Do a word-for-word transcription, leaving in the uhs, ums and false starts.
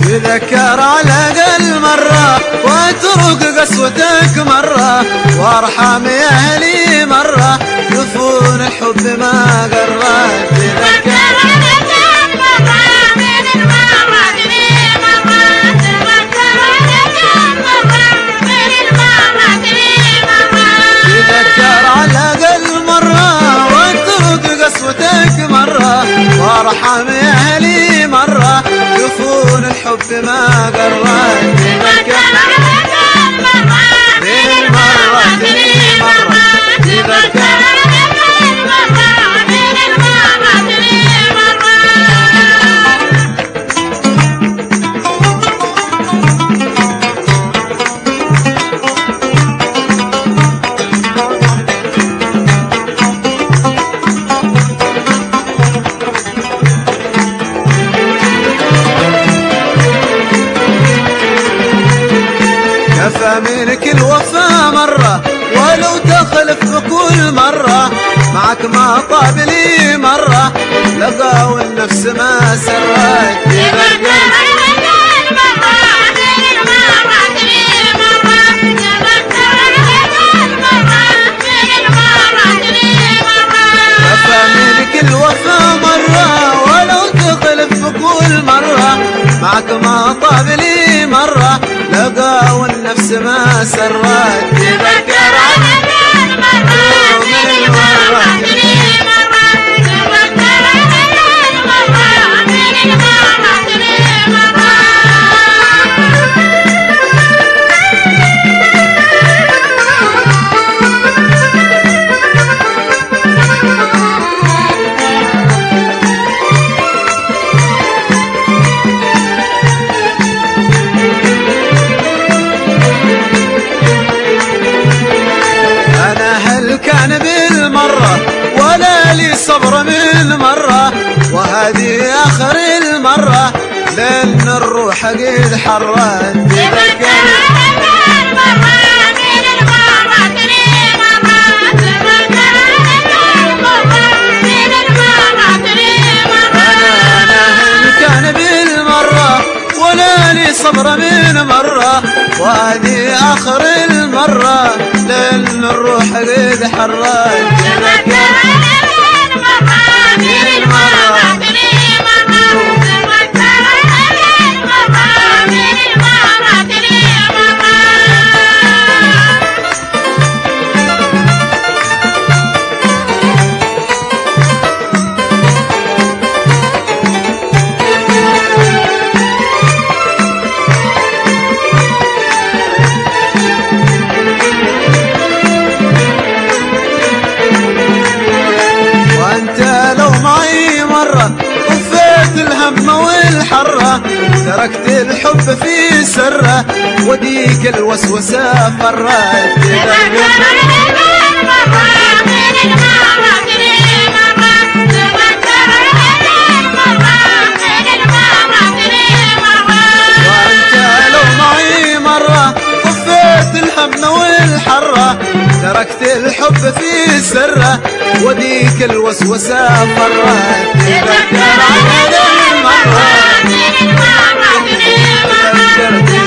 تذكر على الأقل مرة واترك قسوتك مرة وارحم يا أهلي مرة يفون الحب ما قرت. تذكر على الأقل مرة من المرة لي مرة تذكر على الأقل مرة من المرة لي مرة تذكر على الأقل مرة واترك قسوتك مرة وارحم يا أهلي مرة يفون الحب ما قرت. تذكر على الأقل مرة من المرة لي مرة تذكر على الأقل مرة من المرة لي مرة. كفى منك الوفا مرة ولو تخلف بكل مرة معك ما طاب لي مرة لقى والنفس ما سرت. تذكر على الأقل مرة من المرة لي مرة تذكر على الأقل مرة من المرة لي مرة كفى منك الوفا مرة ولو تخلف بكل مرة معك ما طاب لي مرة لقى والنفس ما سرت. تذكر على الأقل مرة من المرة لي مرة تذكر على الأقل مرة من المرة لي مرة. كان بالمرة ولا لي صبر من مرة وهذه آخر المرة لأن الروح قد حرت. تذكر على الأقل مرة من المرة لي مرة تذكر على الأقل مرة من المرة لي مرة أنا أنا كان بالمرة ولا لي صبر من مرة وهذه آخر المرة لأن الروح قد حرت. تذكر على الأقل مرة من المرة لي مرة تذكر على الأقل مرة من المرة لي مرة. وفيت الهم والحرة تركت الحب في سره وديك الوسوسة فرت. تذكر على الأقل مرة من المرة لي مرة تذكر على الأقل مرة من المرة لي مرة وأنت لو معي مرة وفيت الهم والحرة تركت الحب في سره وديك الوسوسة فرت. تذكر على الأقل مرة من المرة لي مرة